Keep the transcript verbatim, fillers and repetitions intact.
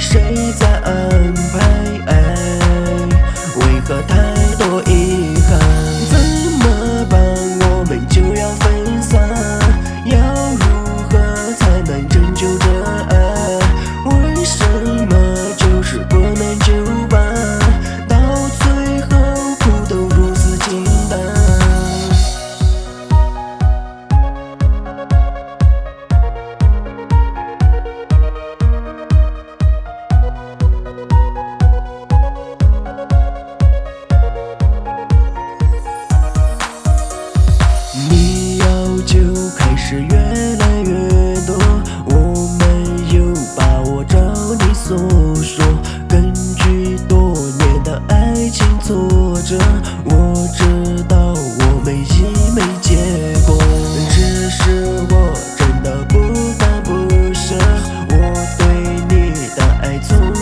谁在安排？为何太多遗憾？怎么办？我们就要分散，要如何才能拯救这爱？为什么就是不能就办？到最后苦都如此清淡。你要求开始越来越多，我没有把握照你所说。根据多年的爱情挫折，我知道我们已没结果。只是我真的不敢不舍，我对你的爱从